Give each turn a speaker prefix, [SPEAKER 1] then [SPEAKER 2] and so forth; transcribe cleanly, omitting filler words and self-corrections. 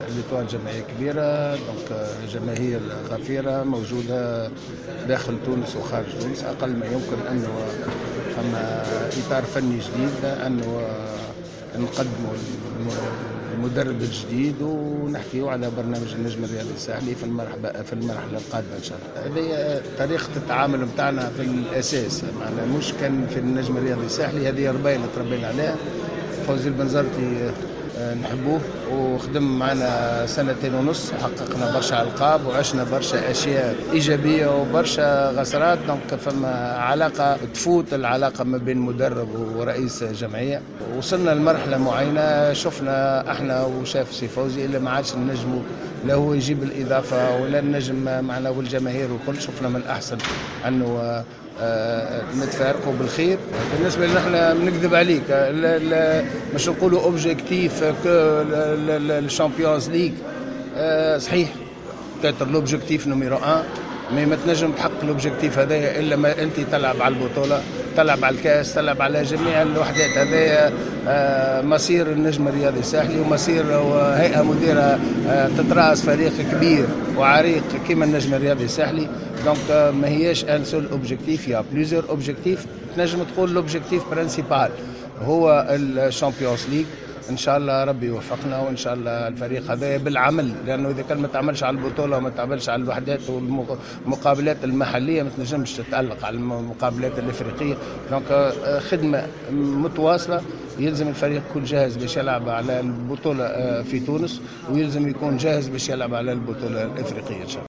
[SPEAKER 1] ليتوال جمعية كبيرة، دونك جماهير غفيرة موجودة داخل تونس وخارج تونس. أقل ما يمكن أنه فما إطار فني جديد أنه نقدموا المدرب الجديد ونحكيوا على برنامج النجم الرياضي الساحلي في المرحلة القادمة إن شاء الله. هذه طريقة التعامل متاعنا في الأساس، معنا مش كان في النجم الرياضي الساحلي، هذه رباية اللي تربينا عليها. فوزي البنزرتي نحبوه وخدم معنا 2.5 سنين وحققنا برشا ألقاب وعشنا برشا أشياء إيجابية وبرشا غسرات. دونك فما علاقة تفوت العلاقة ما بين مدرب ورئيس جمعية. وصلنا لمرحلة معينة شفنا احنا وشاف سي فوزي اللي ما عادش نجموا لا هو يجيب الإضافة ولا النجم معنا والجماهير وكل. شفنا من الأحسن أنه نتفارقوا بالخير. بالنسبه لنا احنا بنكذب عليك، مش نقولوا اوبجيكتيف الشامبيونز ليغ، صحيح كاتر لوبجيكتيف نميرو 1، مي ما تنجم تحقق الاوبجيكتيف هذايا الا ما انت تلعب على البطوله، تلعب على الكاس، تلعب على جميع الوحدات. هذايا مصير النجم الرياضي الساحلي ومصير هيئه مديره تتراس فريق كبير وعريق كيما النجم الرياضي الساحلي. دونك ما هياش ان سول اوبجيكتيف، يا بليزيور اوبجيكتيف. تنجم تقول لوبجيكتيف برينسيبال هو الشامبيونز ليغ. ان شاء الله ربي يوفقنا وان شاء الله الفريق هذا بالعمل، لانه اذا كان ما تعملش على البطوله وما تعملش على الوحدات والمقابلات المحليه ما تنجمش تتالق على المقابلات الافريقيه. دونك خدمه متواصله. يلزم الفريق يكون جاهز باش يلعب على البطوله في تونس، ويلزم يكون جاهز باش يلعب على البطوله الافريقيه ان شاء الله.